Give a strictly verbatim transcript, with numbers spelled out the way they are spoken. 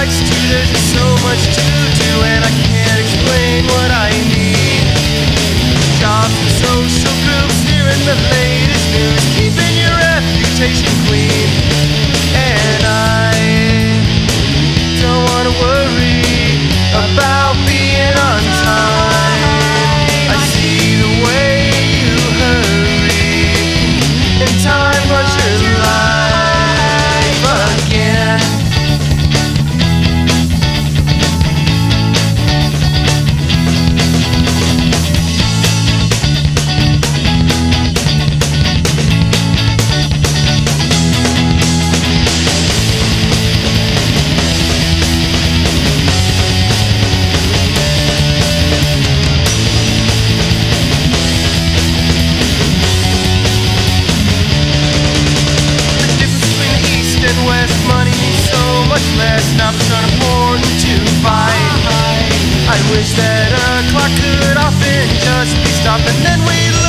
likes to. There's just so much to do, and I can't explain what I need. Jobs and social groups, hearing the latest news, keeping your reputation clean. And I don't wanna worry about being on time. I see the way you hurry, and time runs your life again. Not trying to afford to fight. I wish that a clock could often just be stopped, and then we